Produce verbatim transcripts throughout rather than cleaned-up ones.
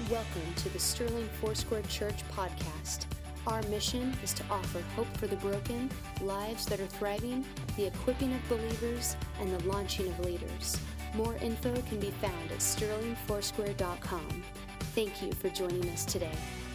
Welcome to the Sterling Foursquare Church podcast. Our mission is to offer hope for the broken, lives that are thriving, the equipping of believers, and the launching of leaders. More info can be found at sterling foursquare dot com. Thank you for joining us today.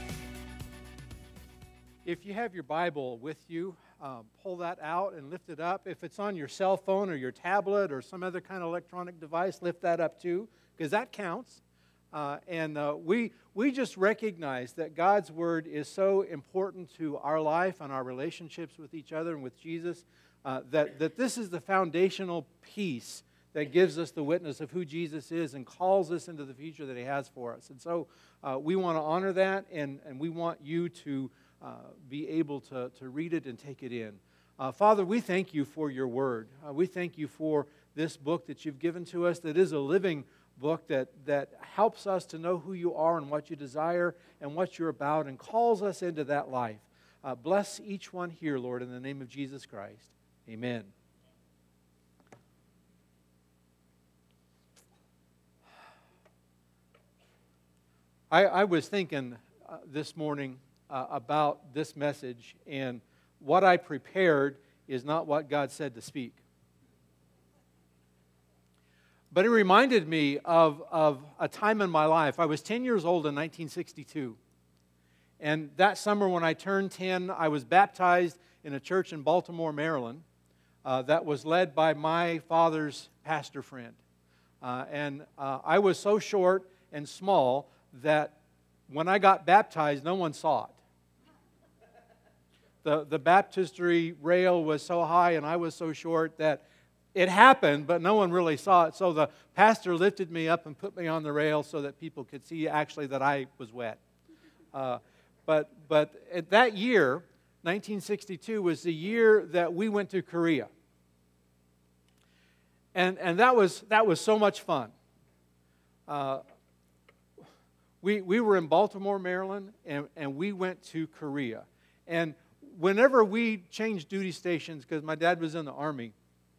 If you have your Bible with you, um, pull that out and lift it up. If it's on your cell phone or your tablet or some other kind of electronic device, lift that up too, because that counts. Uh, and uh, we we just recognize that God's Word is so important to our life and our relationships with each other and with Jesus, uh, that, that this is the foundational piece that gives us the witness of who Jesus is and calls us into the future that He has for us. And so uh, we want to honor that, and, and we want you to uh, be able to, to read it and take it in. Uh, Father, we thank you for your Word. Uh, we thank you for this book that you've given to us that is a living book that, that helps us to know who you are and what you desire and what you're about and calls us into that life. Uh, bless each one here, Lord, in the name of Jesus Christ. Amen. I, I was thinking uh, this morning uh, about this message, and what I prepared is not what God said to speak. But it reminded me of, of a time in my life. I was ten years old in nineteen sixty-two. And that summer when I turned ten, I was baptized in a church in Baltimore, Maryland, uh, that was led by my father's pastor friend. Uh, and uh, I was so short and small that when I got baptized, no one saw it. The, the baptistry rail was so high and I was so short that it happened, but no one really saw it. So the pastor lifted me up and put me on the rail so that people could see actually that I was wet. Uh, but but at that year, nineteen sixty-two, was the year that we went to Korea. And and that was that was so much fun. Uh, we we were in Baltimore, Maryland, and, and we went to Korea. And whenever we changed duty stations, because my dad was in the Army,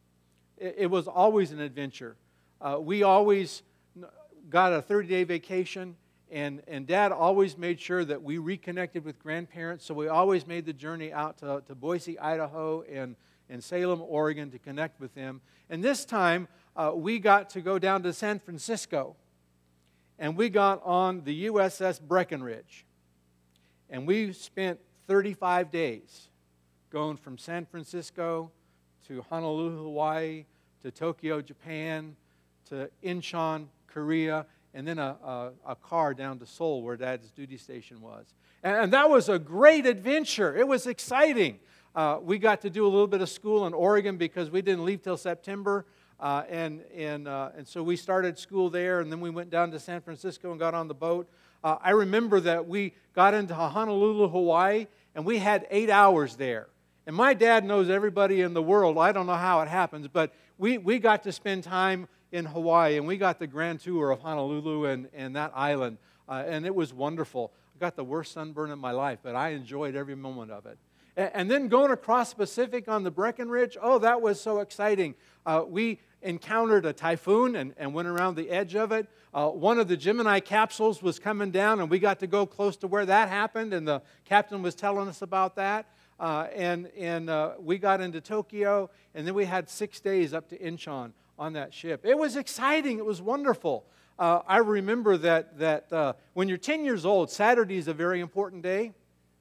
it was always an adventure. Uh, we always got a thirty-day vacation, and, and Dad always made sure that we reconnected with grandparents, so we always made the journey out to, to Boise, Idaho, and, and Salem, Oregon to connect with them. And this time, uh, we got to go down to San Francisco, and we got on the U S S Breckenridge. And we spent thirty-five days going from San Francisco to Honolulu, Hawaii, to Tokyo, Japan, to Incheon, Korea, and then a, a, a car down to Seoul where Dad's duty station was. And, and that was a great adventure. It was exciting. Uh, we got to do a little bit of school in Oregon because we didn't leave till September, uh, and, and, uh, and so we started school there, and then we went down to San Francisco and got on the boat. Uh, I remember that we got into Honolulu, Hawaii, and we had eight hours there. And my dad knows everybody in the world. I don't know how it happens, but we, we got to spend time in Hawaii, and we got the grand tour of Honolulu and, and that island, uh, and it was wonderful. I got the worst sunburn in my life, but I enjoyed every moment of it. And, and then going across the Pacific on the Breckenridge, oh, that was so exciting. Uh, we encountered a typhoon and, and went around the edge of it. Uh, one of the Gemini capsules was coming down, and we got to go close to where that happened, and the captain was telling us about that. Uh, and and uh, we got into Tokyo, and then we had six days up to Incheon on that ship. It was exciting. It was wonderful. Uh, I remember that that uh, when you're ten years old, Saturday is a very important day.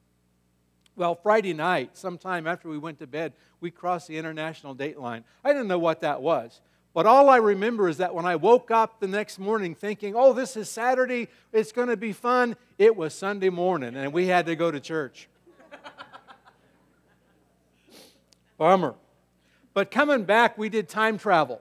Well, Friday night, sometime after we went to bed, we crossed the international date line. I didn't know what that was. But all I remember is that when I woke up the next morning thinking, oh, this is Saturday, it's going to be fun, it was Sunday morning, and we had to go to church. Bummer. But coming back, we did time travel.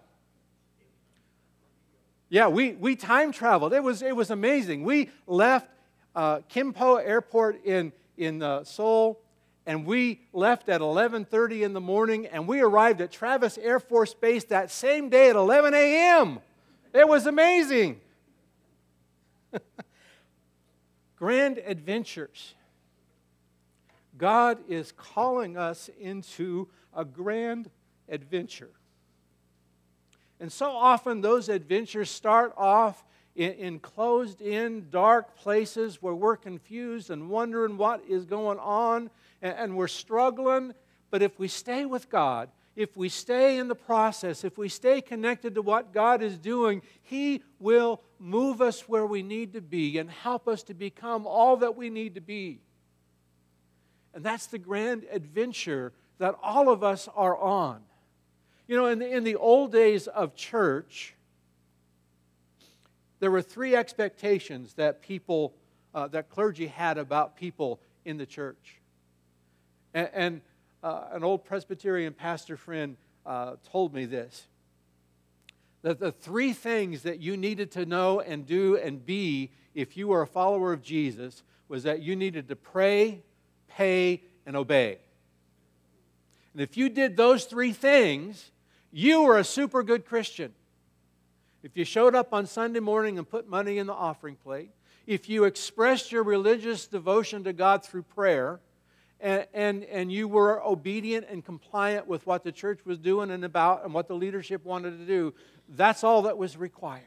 Yeah, we, we time traveled. It was it was amazing. We left uh, Kimpo Airport in, in uh, Seoul, and we left at eleven thirty in the morning, and we arrived at Travis Air Force Base that same day at eleven a.m. It was amazing. Grand adventures. God is calling us into a grand adventure. And so often those adventures start off in, in closed-in, dark places where we're confused and wondering what is going on, and, and we're struggling. But if we stay with God, if we stay in the process, if we stay connected to what God is doing, He will move us where we need to be and help us to become all that we need to be. And that's the grand adventure that all of us are on. You know, in the, in the old days of church, there were three expectations that people, uh, that clergy had about people in the church. And, and uh, an old Presbyterian pastor friend uh, told me this, that the three things that you needed to know and do and be if you were a follower of Jesus was that you needed to pray, pay, and obey. And if you did those three things, you were a super good Christian. If you showed up on Sunday morning and put money in the offering plate, if you expressed your religious devotion to God through prayer, and, and, and you were obedient and compliant with what the church was doing and about and what the leadership wanted to do, that's all that was required.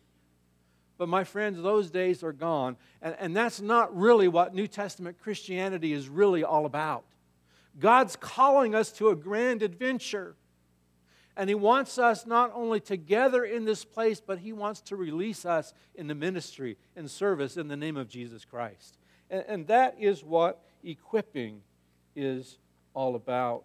But my friends, those days are gone, and, and that's not really what New Testament Christianity is really all about. God's calling us to a grand adventure. And He wants us not only together in this place, but He wants to release us in the ministry and service in the name of Jesus Christ. And, and that is what equipping is all about.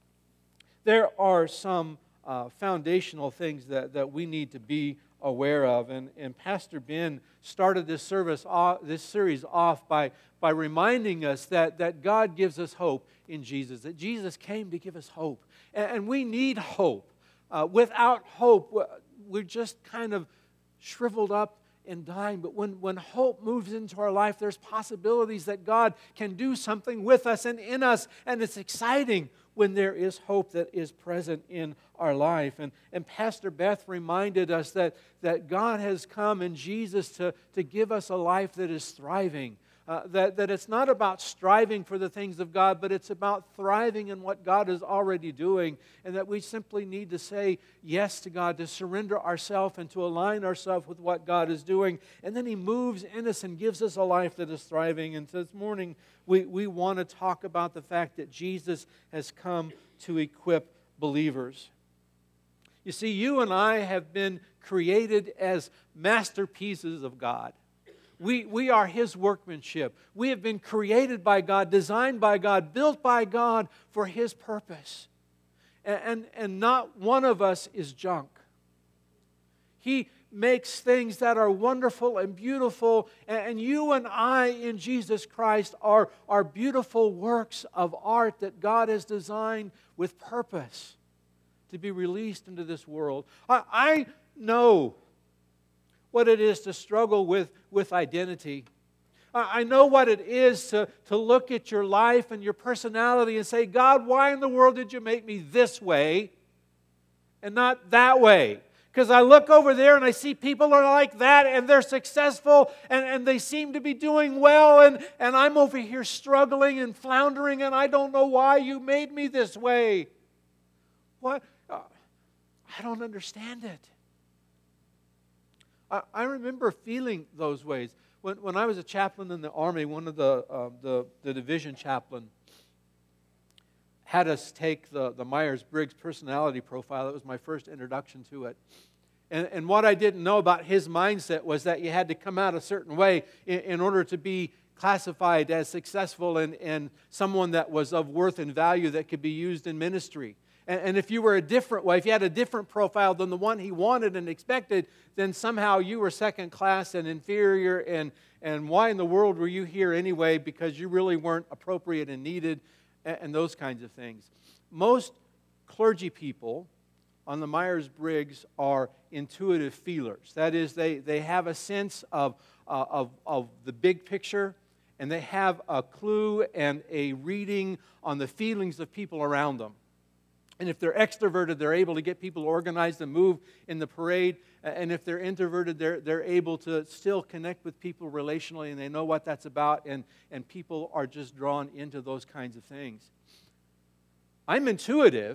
There are some uh, foundational things that, that we need to be aware of. And, and Pastor Ben started this service, off, this series off by, by reminding us that, that God gives us hope in Jesus, that Jesus came to give us hope. And, and we need hope. Uh, without hope, we're just kind of shriveled up and dying. But when, when hope moves into our life, there's possibilities that God can do something with us and in us. And it's exciting when there is hope that is present in our life. And, and Pastor Beth reminded us that, that God has come in Jesus to, to give us a life that is thriving. Uh, that, that it's not about striving for the things of God, but it's about thriving in what God is already doing, and that we simply need to say yes to God, to surrender ourselves and to align ourselves with what God is doing. And then He moves in us and gives us a life that is thriving. And this morning, we, we want to talk about the fact that Jesus has come to equip believers. You see, you and I have been created as masterpieces of God. We, we are His workmanship. We have been created by God, designed by God, built by God for His purpose. And, and, and not one of us is junk. He makes things that are wonderful and beautiful, and, and you and I in Jesus Christ are, are beautiful works of art that God has designed with purpose to be released into this world. I, I know what it is to struggle with, with identity. I know what it is to, to look at your life and your personality and say, God, why in the world did you make me this way and not that way? Because I look over there and I see people are like that and they're successful and, and they seem to be doing well, and, and I'm over here struggling and floundering and I don't know why you made me this way. What? Uh, I don't understand it. I remember feeling those ways. When, when I was a chaplain in the Army, one of the, uh, the, the division chaplain had us take the, the Myers-Briggs personality profile. That was my first introduction to it. And, and what I didn't know about his mindset was that you had to come out a certain way in, in order to be classified as successful and, and someone that was of worth and value that could be used in ministry. And if you were a different way, if you had a different profile than the one he wanted and expected, then somehow you were second class and inferior, and, and why in the world were you here anyway, because you really weren't appropriate and needed, and, and those kinds of things. Most clergy people on the Myers-Briggs are intuitive feelers. That is, they, they have a sense of, uh, of, of the big picture, and they have a clue and a reading on the feelings of people around them. And if they're extroverted, they're able to get people organized and move in the parade. And if they're introverted, they're, they're able to still connect with people relationally, and they know what that's about, and, and people are just drawn into those kinds of things. I'm intuitive,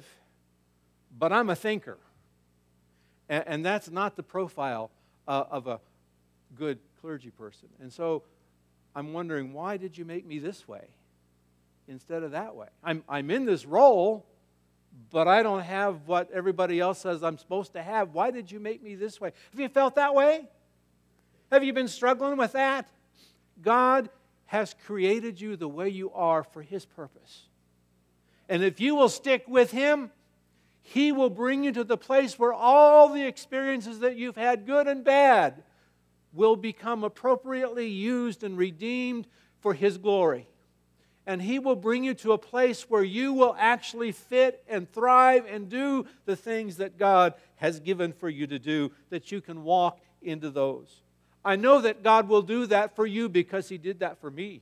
but I'm a thinker. And, and that's not the profile uh, of a good clergy person. And so I'm wondering, why did you make me this way instead of that way? I'm, I'm in this role, but I don't have what everybody else says I'm supposed to have. Why did you make me this way? Have you felt that way? Have you been struggling with that? God has created you the way you are for His purpose. And if you will stick with Him, He will bring you to the place where all the experiences that you've had, good and bad, will become appropriately used and redeemed for His glory. And He will bring you to a place where you will actually fit and thrive and do the things that God has given for you to do, that you can walk into those. I know that God will do that for you because He did that for me.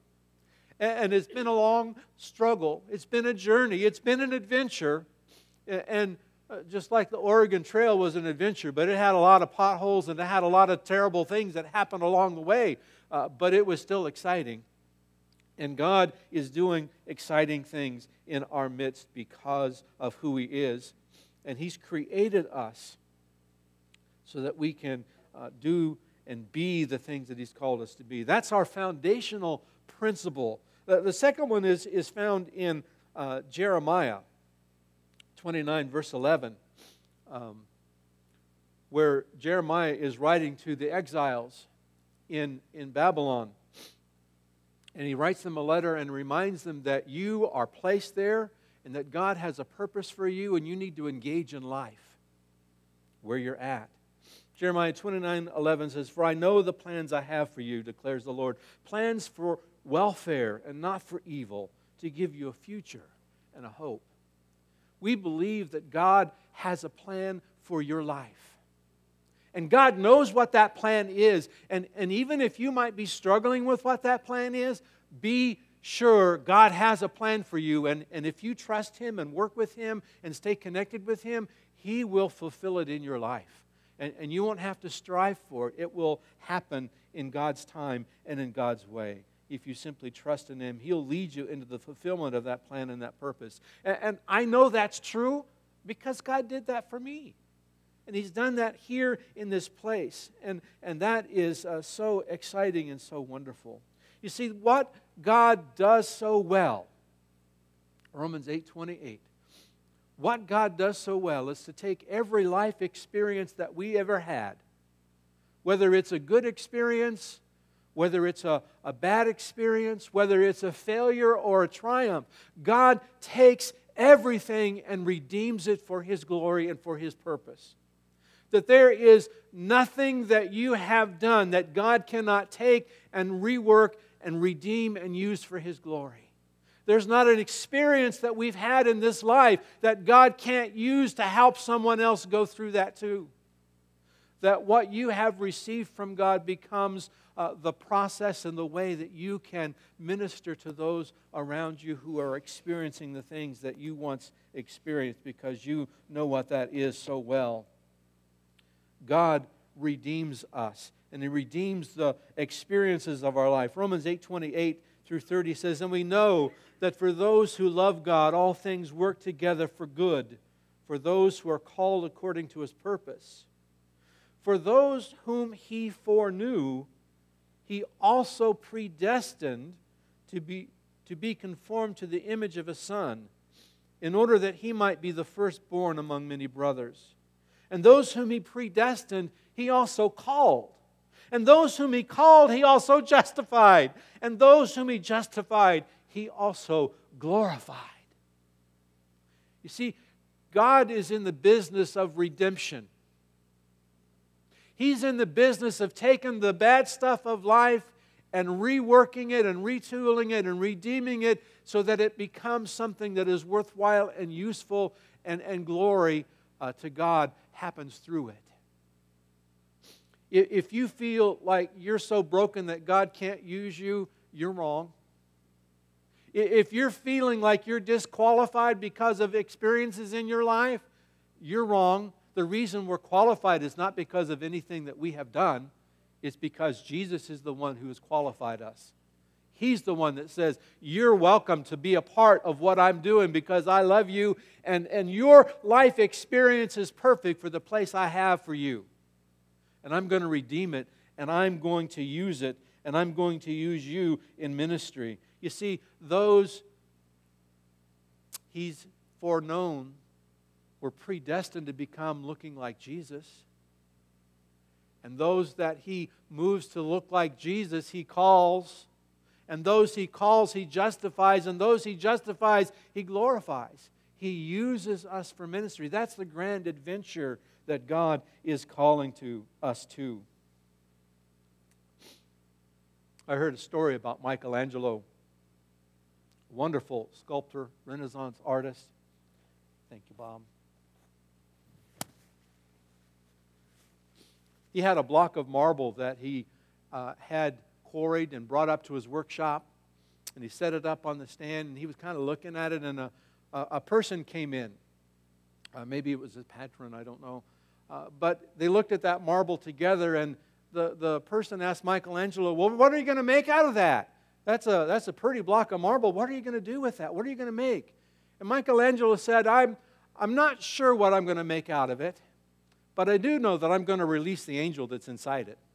And it's been a long struggle. It's been a journey. It's been an adventure. And just like the Oregon Trail was an adventure, but it had a lot of potholes and it had a lot of terrible things that happened along the way. Uh, but it was still exciting. And God is doing exciting things in our midst because of who He is. And He's created us so that we can uh, do and be the things that He's called us to be. That's our foundational principle. The, the second one is, is found in uh, Jeremiah twenty-nine, verse eleven, um, where Jeremiah is writing to the exiles in, in Babylon. And he writes them a letter and reminds them that you are placed there and that God has a purpose for you and you need to engage in life where you're at. Jeremiah twenty-nine eleven says, "For I know the plans I have for you, declares the Lord, plans for welfare and not for evil, to give you a future and a hope." We believe that God has a plan for your life. And God knows what that plan is. And, and even if you might be struggling with what that plan is, be sure God has a plan for you. And, and if you trust Him and work with Him and stay connected with Him, He will fulfill it in your life. And, and you won't have to strive for it. It will happen in God's time and in God's way. If you simply trust in Him, He'll lead you into the fulfillment of that plan and that purpose. And, and I know that's true because God did that for me. And He's done that here in this place. And, and that is uh, so exciting and so wonderful. You see, what God does so well, Romans eight twenty-eight, what God does so well is to take every life experience that we ever had, whether it's a good experience, whether it's a, a bad experience, whether it's a failure or a triumph, God takes everything and redeems it for His glory and for His purpose. That there is nothing that you have done that God cannot take and rework and redeem and use for His glory. There's not an experience that we've had in this life that God can't use to help someone else go through that too. That what you have received from God becomes uh, the process and the way that you can minister to those around you who are experiencing the things that you once experienced because you know what that is so well. God redeems us, and He redeems the experiences of our life. Romans eight twenty-eight through thirty says, "And we know that for those who love God, all things work together for good, for those who are called according to His purpose. For those whom He foreknew, He also predestined to be, to be conformed to the image of His Son, in order that He might be the firstborn among many brothers. And those whom He predestined, He also called. And those whom He called, He also justified. And those whom He justified, He also glorified." You see, God is in the business of redemption. He's in the business of taking the bad stuff of life and reworking it and retooling it and redeeming it so that it becomes something that is worthwhile and useful, and, and glory uh, to God happens through it. If you feel like you're so broken that God can't use you, you're wrong. If you're feeling like you're disqualified because of experiences in your life, you're wrong. The reason we're qualified is not because of anything that we have done. It's because Jesus is the one who has qualified us. He's the one that says, you're welcome to be a part of what I'm doing because I love you, and, and your life experience is perfect for the place I have for you. And I'm going to redeem it and I'm going to use it, and I'm going to use you in ministry. You see, those He's foreknown were predestined to become looking like Jesus. And those that He moves to look like Jesus, He calls. And those He calls, He justifies. And those He justifies, He glorifies. He uses us for ministry. That's the grand adventure that God is calling to us to. I heard a story about Michelangelo, wonderful sculptor, Renaissance artist. Thank you, Bob. He had a block of marble that he uh, had quarried and brought up to his workshop, and he set it up on the stand, and he was kind of looking at it, and a, a, a person came in. Uh, maybe it was his patron, I don't know. Uh, but they looked at that marble together, and the, the person asked Michelangelo, well, what are you going to make out of that? That's a, that's a pretty block of marble. What are you going to do with that? What are you going to make? And Michelangelo said, I'm, I'm not sure what I'm going to make out of it, but I do know that I'm going to release the angel that's inside it.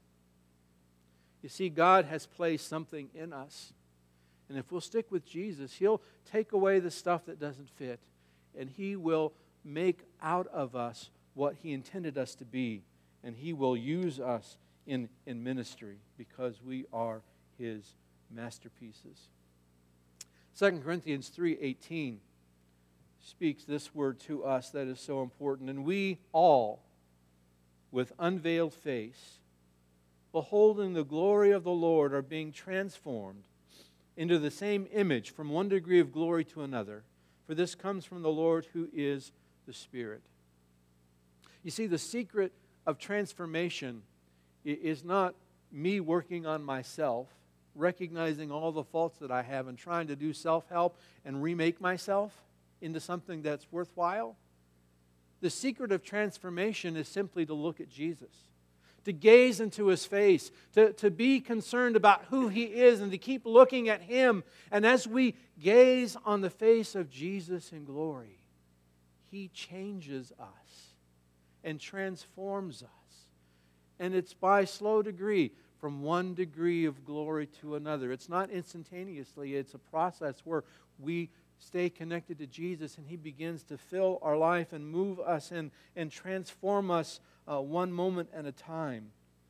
You see, God has placed something in us. And if we'll stick with Jesus, He'll take away the stuff that doesn't fit, and He will make out of us what He intended us to be, and He will use us in, in ministry because we are His masterpieces. Second Corinthians three eighteen speaks this word to us that is so important. And we all, with unveiled face, beholding the glory of the Lord, are being transformed into the same image from one degree of glory to another. For this comes from the Lord who is the Spirit. You see, the secret of transformation is not me working on myself, recognizing all the faults that I have and trying to do self-help and remake myself into something that's worthwhile. The secret of transformation is simply to look at Jesus, to gaze into His face, to, to be concerned about who He is and to keep looking at Him. And as we gaze on the face of Jesus in glory, He changes us and transforms us. And it's by slow degree, from one degree of glory to another. It's not instantaneously. It's a process where we stay connected to Jesus and He begins to fill our life and move us and, and transform us uh, one moment at a time.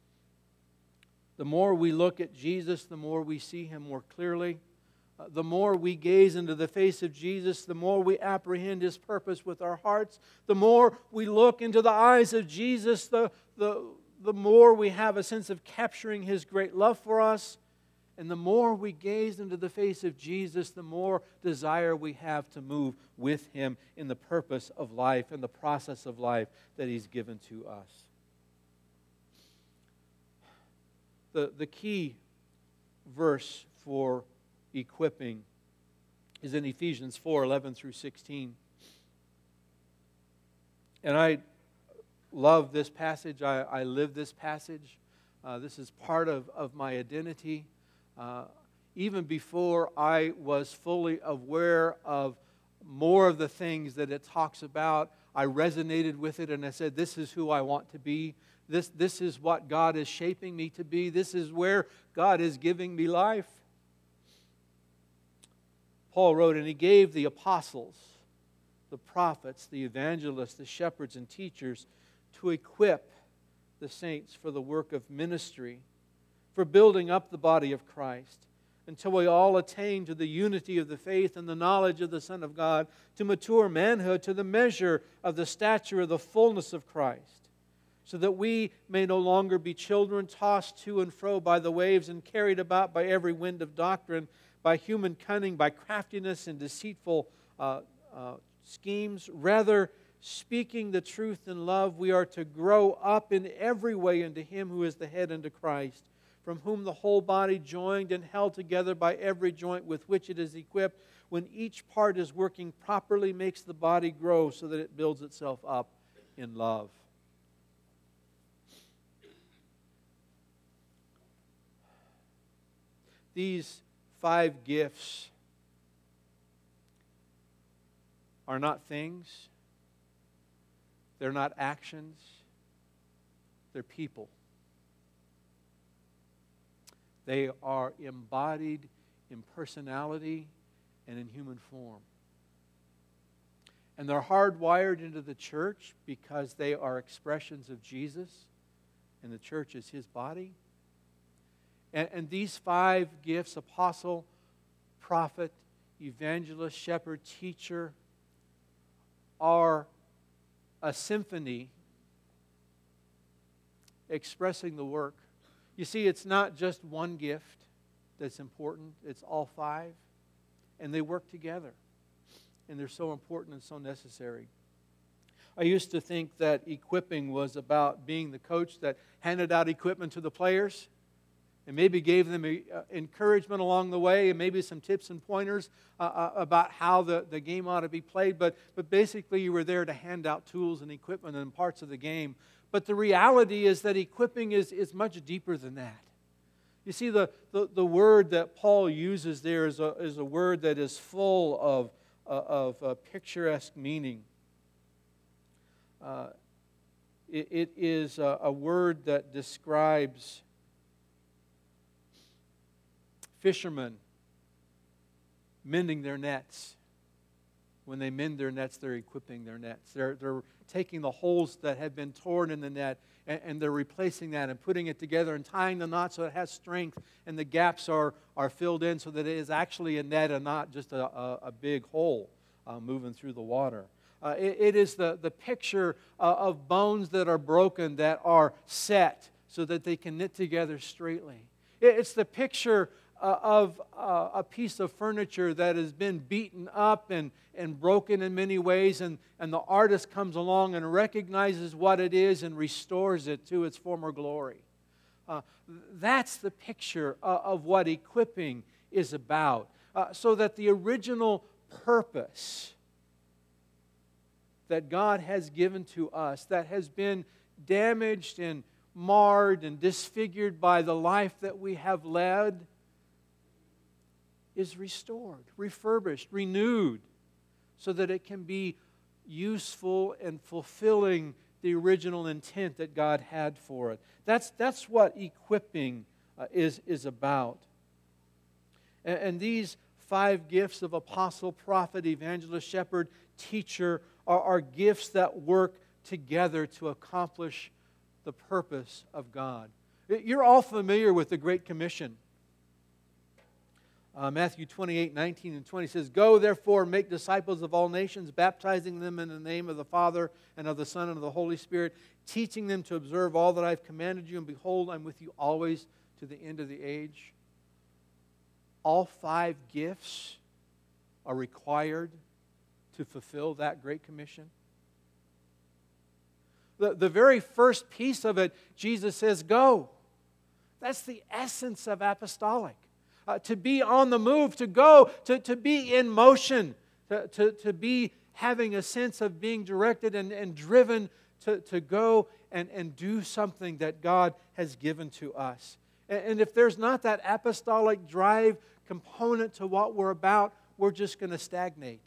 The more we look at Jesus, the more we see Him more clearly. Uh, the more we gaze into the face of Jesus, the more we apprehend His purpose with our hearts. The more we look into the eyes of Jesus, the, the, the more we have a sense of capturing His great love for us. And the more we gaze into the face of Jesus, the more desire we have to move with Him in the purpose of life and the process of life that He's given to us. The, the key verse for equipping is in Ephesians four eleven through sixteen. And I love this passage. I, I live this passage. Uh, this is part of, of my identity. Uh, even before I was fully aware of more of the things that it talks about, I resonated with it and I said, this is who I want to be. This, this is what God is shaping me to be. This is where God is giving me life. Paul wrote, and he gave the apostles, the prophets, the evangelists, the shepherds and teachers to equip the saints for the work of ministry, for building up the body of Christ, until we all attain to the unity of the faith and the knowledge of the Son of God, to mature manhood, to the measure of the stature of the fullness of Christ, so that we may no longer be children tossed to and fro by the waves and carried about by every wind of doctrine, by human cunning, by craftiness and deceitful uh, uh, schemes. Rather, speaking the truth in love, we are to grow up in every way into Him who is the head, into Christ, from whom the whole body, joined and held together by every joint with which it is equipped, when each part is working properly, makes the body grow so that it builds itself up in love. These five gifts are not things, they're not actions, they're people. They are embodied in personality and in human form. And they're hardwired into the church because they are expressions of Jesus, and the church is His body. And, and these five gifts, apostle, prophet, evangelist, shepherd, teacher, are a symphony expressing the work. You see, it's not just one gift that's important, it's all five, and they work together. And they're so important and so necessary. I used to think that equipping was about being the coach that handed out equipment to the players and maybe gave them uh, encouragement along the way and maybe some tips and pointers uh, uh, about how the, the game ought to be played. But, but basically you were there to hand out tools and equipment and parts of the game. But the reality is that equipping is, is much deeper than that. You see, the, the, the word that Paul uses there is a, is a word that is full of of uh, picturesque meaning. Uh, it, it is a, a word that describes fishermen mending their nets. When they mend their nets, they're equipping their nets. They're, they're taking the holes that have been torn in the net and, and they're replacing that and putting it together and tying the knot so it has strength and the gaps are, are filled in so that it is actually a net and not just a, a, a big hole uh, moving through the water. Uh, it, it is the, the picture uh, of bones that are broken that are set so that they can knit together straightly. It, it's the picture Uh, of uh, a piece of furniture that has been beaten up and, and broken in many ways, and, and the artist comes along and recognizes what it is and restores it to its former glory. Uh, that's the picture uh, of what equipping is about. Uh, so that the original purpose that God has given to us, that has been damaged and marred and disfigured by the life that we have led, is restored, refurbished, renewed, so that it can be useful and fulfilling the original intent that God had for it. That's, that's what equipping uh, is, is about. And, and these five gifts of apostle, prophet, evangelist, shepherd, teacher are, are gifts that work together to accomplish the purpose of God. You're all familiar with the Great Commission. Uh, Matthew twenty-eight, nineteen and twenty says, "Go therefore and make disciples of all nations, baptizing them in the name of the Father and of the Son and of the Holy Spirit, teaching them to observe all that I have commanded you, and behold, I'm with you always to the end of the age." All five gifts are required to fulfill that Great Commission. The, the very first piece of it, Jesus says, go. That's the essence of apostolic. Uh, to be on the move, to go, to, to be in motion, to, to, to be having a sense of being directed and, and driven to, to go and, and do something that God has given to us. And, and if there's not that apostolic drive component to what we're about, we're just going to stagnate.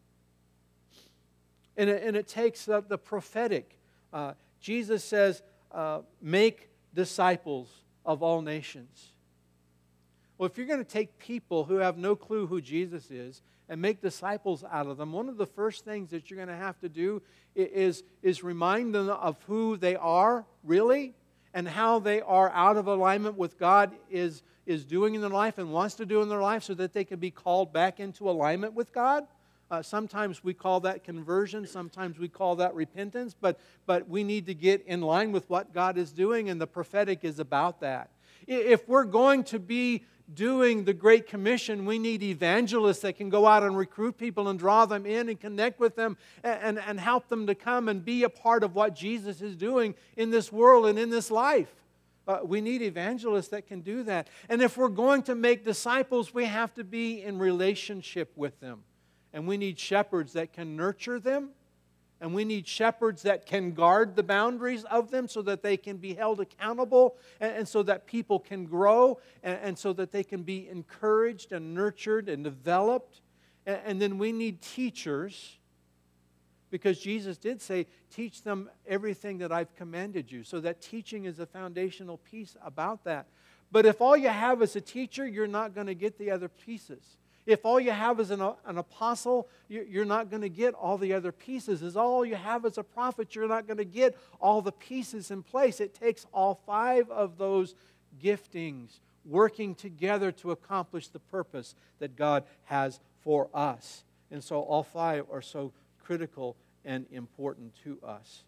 And it, and it takes uh, the prophetic. Uh, Jesus says, uh, make disciples of all nations. Well, if you're going to take people who have no clue who Jesus is and make disciples out of them, one of the first things that you're going to have to do is, is remind them of who they are, really, and how they are out of alignment with God is, is doing in their life and wants to do in their life so that they can be called back into alignment with God. Uh, sometimes we call that conversion, sometimes we call that repentance, but, but we need to get in line with what God is doing, and the prophetic is about that. If we're going to be doing the Great Commission, we need evangelists that can go out and recruit people and draw them in and connect with them and, and, and help them to come and be a part of what Jesus is doing in this world and in this life. Uh, we need evangelists that can do that. And if we're going to make disciples, we have to be in relationship with them. And we need shepherds that can nurture them. And we need shepherds that can guard the boundaries of them so that they can be held accountable and, and so that people can grow and, and so that they can be encouraged and nurtured and developed. And, and then we need teachers, because Jesus did say, teach them everything that I've commanded you. So that teaching is a foundational piece about that. But if all you have is a teacher, you're not going to get the other pieces. If all you have is an, an apostle, you're not going to get all the other pieces. If all you have is a prophet, you're not going to get all the pieces in place. It takes all five of those giftings working together to accomplish the purpose that God has for us. And so all five are so critical and important to us.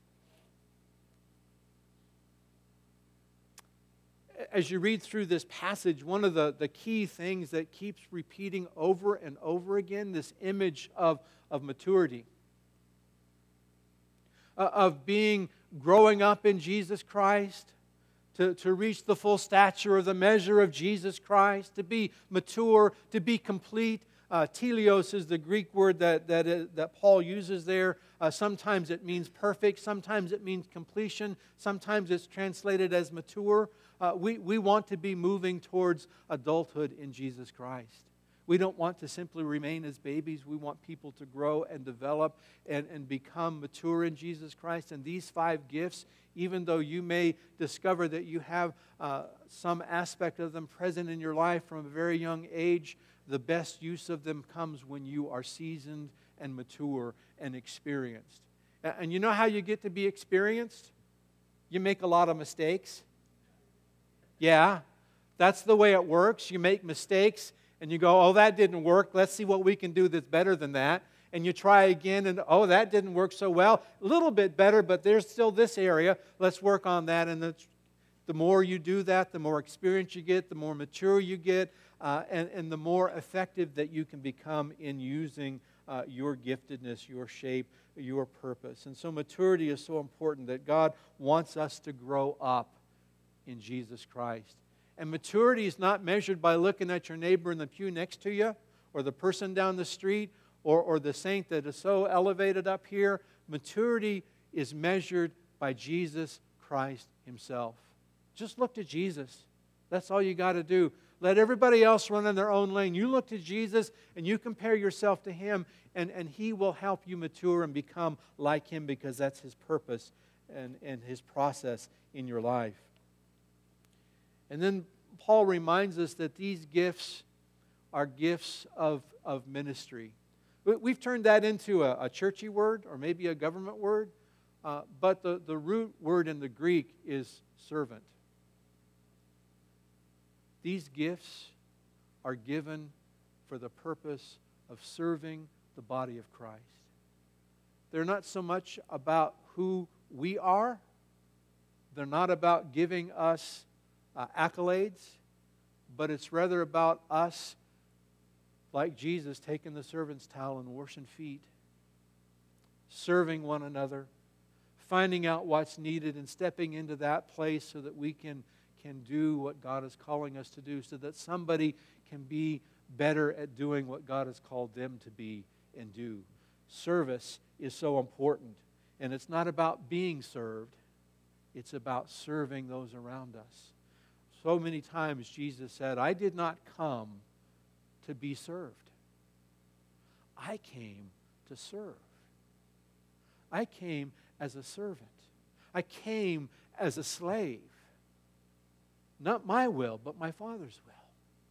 As you read through this passage, one of the, the key things that keeps repeating over and over again, this image of, of maturity, uh, of being, growing up in Jesus Christ, to, to reach the full stature of the measure of Jesus Christ, to be mature, to be complete. Uh, teleos is the Greek word that, that, is, that Paul uses there. Uh, sometimes it means perfect, sometimes it means completion, sometimes it's translated as mature. Uh, we, we want to be moving towards adulthood in Jesus Christ. We don't want to simply remain as babies. We want people to grow and develop and, and become mature in Jesus Christ. And these five gifts, even though you may discover that you have uh, some aspect of them present in your life from a very young age, the best use of them comes when you are seasoned and mature and experienced. And you know how you get to be experienced? You make a lot of mistakes. Yeah, that's the way it works. You make mistakes and you go, oh, that didn't work. Let's see what we can do that's better than that. And you try again and, oh, that didn't work so well. A little bit better, but there's still this area. Let's work on that. And the, the more you do that, the more experience you get, the more mature you get, uh, and, and the more effective that you can become in using uh, your giftedness, your shape, your purpose. And so maturity is so important that God wants us to grow up in Jesus Christ. And maturity is not measured by looking at your neighbor in the pew next to you, or the person down the street, or, or the saint that is so elevated up here. Maturity is measured by Jesus Christ Himself. Just look to Jesus. That's all you got to do. Let everybody else run in their own lane. You look to Jesus and you compare yourself to Him, and, and He will help you mature and become like Him, because that's His purpose and, and His process in your life. And then Paul reminds us that these gifts are gifts of, of ministry. We've turned that into a, a churchy word or maybe a government word, uh, but the, the root word in the Greek is servant. These gifts are given for the purpose of serving the body of Christ. They're not so much about who we are. They're not about giving us Uh, accolades, but it's rather about us, like Jesus, taking the servant's towel and washing feet, serving one another, finding out what's needed and stepping into that place so that we can, can do what God is calling us to do, so that somebody can be better at doing what God has called them to be and do. Service is so important, and it's not about being served, it's about serving those around us. So many times Jesus said, I did not come to be served. I came to serve. I came as a servant. I came as a slave. Not my will, but my Father's will.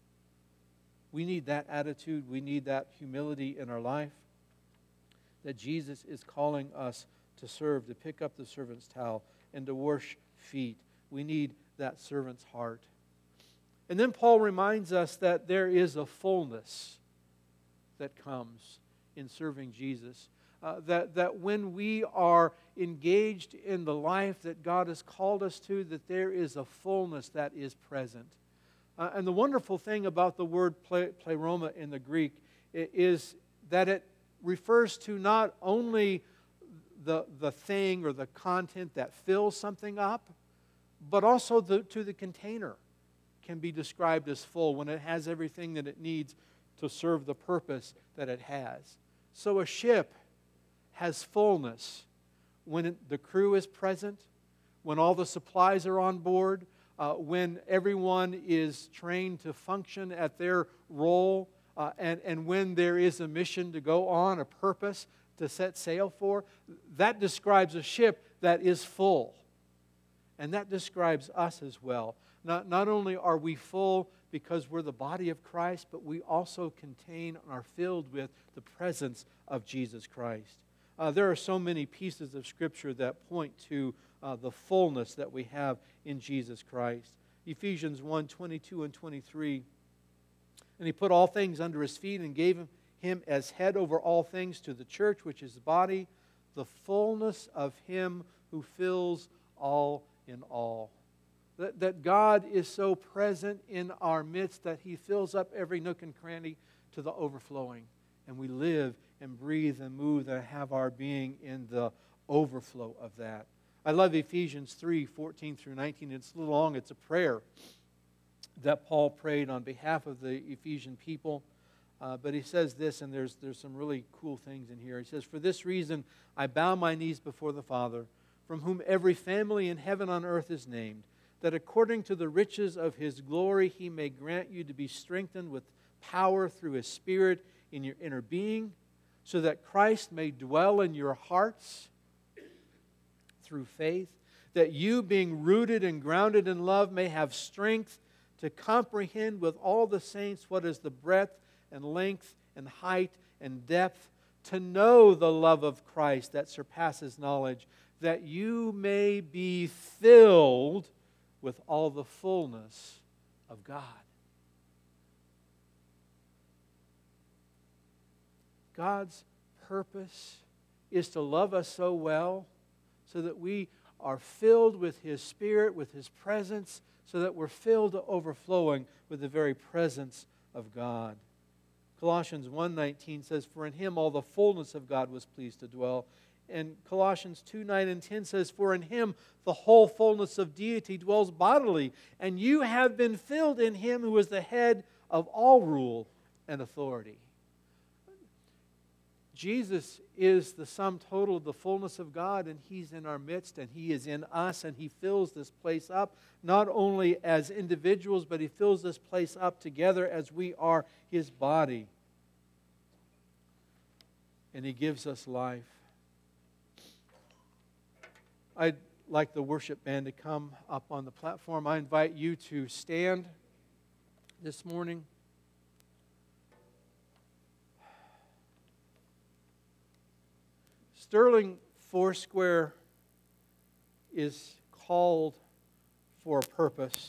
We need that attitude. We need that humility in our life, that Jesus is calling us to serve, to pick up the servant's towel and to wash feet. We need that servant's heart. And then Paul reminds us that there is a fullness that comes in serving Jesus. Uh, that, that when we are engaged in the life that God has called us to, that there is a fullness that is present. Uh, and the wonderful thing about the word pleroma in the Greek is that it refers to not only the, the thing or the content that fills something up, but also the, to the container can be described as full when it has everything that it needs to serve the purpose that it has. So a ship has fullness when it, the crew is present, when all the supplies are on board, uh, when everyone is trained to function at their role, uh, and, and when there is a mission to go on, a purpose to set sail for. That describes a ship that is full. And that describes us as well. Not, not only are we full because we're the body of Christ, but we also contain and are filled with the presence of Jesus Christ. Uh, there are so many pieces of Scripture that point to uh, the fullness that we have in Jesus Christ. Ephesians one, twenty-two and twenty-three. And He put all things under His feet and gave Him, him as head over all things to the church, which is the body, the fullness of Him who fills all in all. That, that God is so present in our midst that He fills up every nook and cranny to the overflowing. And we live and breathe and move and have our being in the overflow of that. I love Ephesians three, fourteen through nineteen. It's a little long. It's a prayer that Paul prayed on behalf of the Ephesian people. Uh, but he says this, and there's, there's some really cool things in here. He says, "For this reason I bow my knees before the Father, from whom every family in heaven and on earth is named, that according to the riches of His glory He may grant you to be strengthened with power through His Spirit in your inner being, so that Christ may dwell in your hearts through faith, that you, being rooted and grounded in love, may have strength to comprehend with all the saints what is the breadth and length and height and depth, to know the love of Christ that surpasses knowledge, that you may be filled with all the fullness of God." God's purpose is to love us so well so that we are filled with His Spirit, with His presence, so that we're filled to overflowing with the very presence of God. Colossians one nineteen says, "For in Him all the fullness of God was pleased to dwell." And Colossians two, nine and ten says, "For in Him the whole fullness of deity dwells bodily, and you have been filled in Him who is the head of all rule and authority." Jesus is the sum total of the fullness of God, and He's in our midst, and He is in us, and He fills this place up, not only as individuals, but He fills this place up together as we are His body. And He gives us life. I'd like the worship band to come up on the platform. I invite you to stand this morning. Sterling Foursquare is called for a purpose.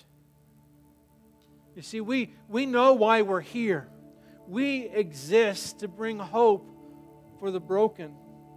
You see, we, we know why we're here. We exist to bring hope for the broken.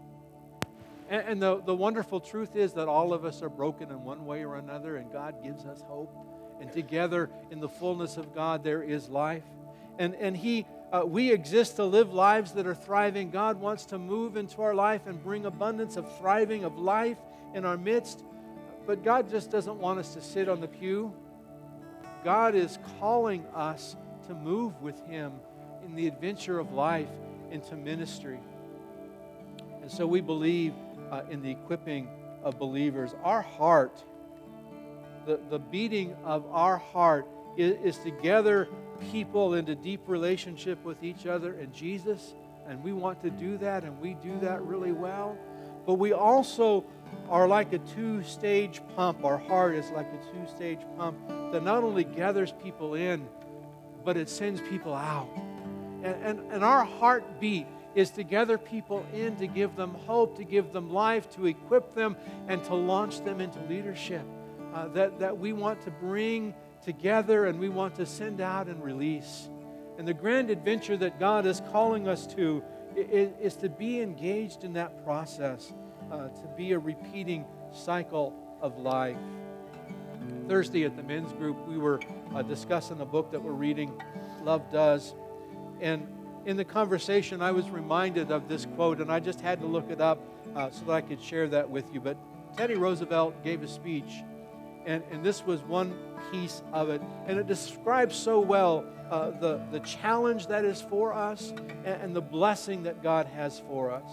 And, and the, the wonderful truth is that all of us are broken in one way or another, and God gives us hope. And together, in the fullness of God, there is life. And, and He... Uh, we exist to live lives that are thriving. God wants to move into our life and bring abundance of thriving, of life in our midst. But God just doesn't want us to sit on the pew. God is calling us to move with Him in the adventure of life into ministry. And so we believe uh, in the equipping of believers. Our heart, the, the beating of our heart is, is to gather people into deep relationship with each other and Jesus, and we want to do that, and we do that really well. But we also are like a two-stage pump. Our heart is like a two-stage pump that not only gathers people in, but it sends people out. And, and, and our heartbeat is to gather people in, to give them hope, to give them life, to equip them, and to launch them into leadership. Uh, that, that we want to bring together, and we want to send out and release. And the grand adventure that God is calling us to is, is to be engaged in that process, uh, to be a repeating cycle of life. Thursday at the men's group, we were uh, discussing a book that we're reading, Love Does. And in the conversation, I was reminded of this quote, and I just had to look it up uh, so that I could share that with you. But Teddy Roosevelt gave a speech, and, and this was one piece of it, and it describes so well uh, the, the challenge that is for us and, and the blessing that God has for us.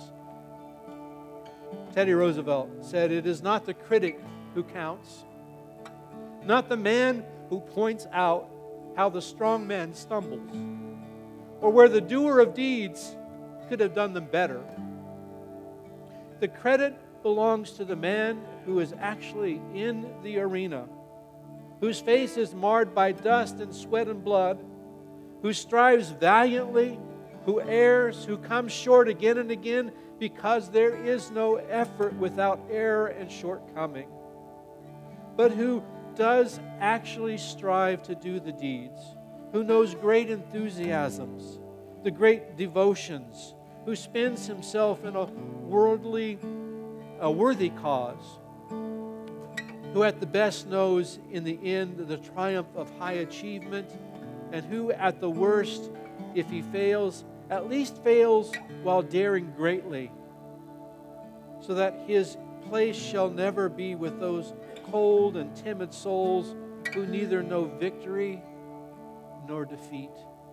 Teddy Roosevelt said, "It is not the critic who counts, not the man who points out how the strong man stumbles, or where the doer of deeds could have done them better. The credit belongs to the man who is actually in the arena, whose face is marred by dust and sweat and blood, who strives valiantly, who errs, who comes short again and again, because there is no effort without error and shortcoming, but who does actually strive to do the deeds, who knows great enthusiasms, the great devotions, who spends himself in a worldly, a worthy cause, who at the best knows in the end the triumph of high achievement, and who at the worst, if he fails, at least fails while daring greatly, so that his place shall never be with those cold and timid souls who neither know victory nor defeat.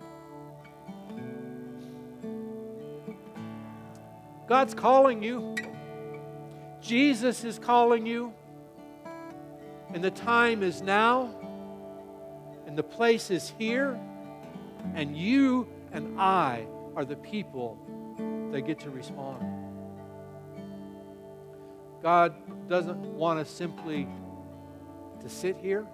God's calling you. Jesus is calling you. And the time is now. And the place is here. And you and I are the people that get to respond. God doesn't want us simply to sit here,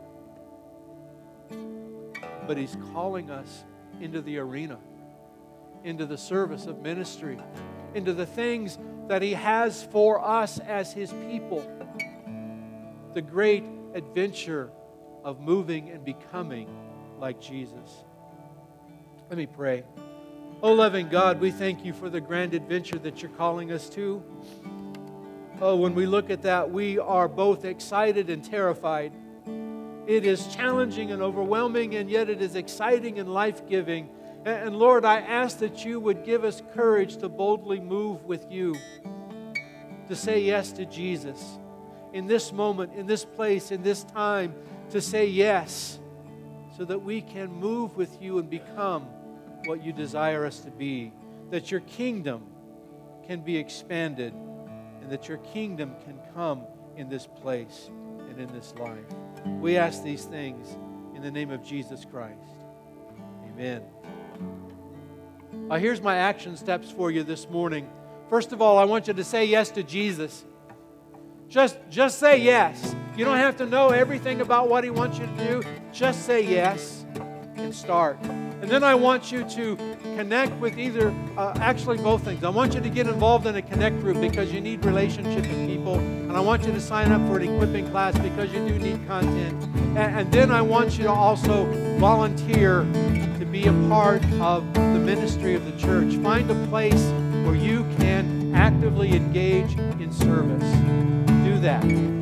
but He's calling us into the arena, into the service of ministry, into the things that He has for us as His people. The great adventure of moving and becoming like Jesus. Let me pray. Oh, loving God, we thank You for the grand adventure that You're calling us to. Oh, when we look at that, we are both excited and terrified. It is challenging and overwhelming, and yet it is exciting and life-giving. And Lord, I ask that You would give us courage to boldly move with You, to say yes to Jesus in this moment, in this place, in this time, to say yes so that we can move with You and become what You desire us to be, that Your kingdom can be expanded and that Your kingdom can come in this place and in this life. We ask these things in the name of Jesus Christ. Amen. Uh, here's my action steps for you this morning. First of all, I want you to say yes to Jesus. Just, just say yes. You don't have to know everything about what He wants you to do. Just say yes and start. And then I want you to connect with either, uh, actually both things. I want you to get involved in a connect group because you need relationship with people. And I want you to sign up for an equipping class because you do need content. And, and then I want you to also volunteer to be a part of the ministry of the church. Find a place where you can actively engage in service. Do that.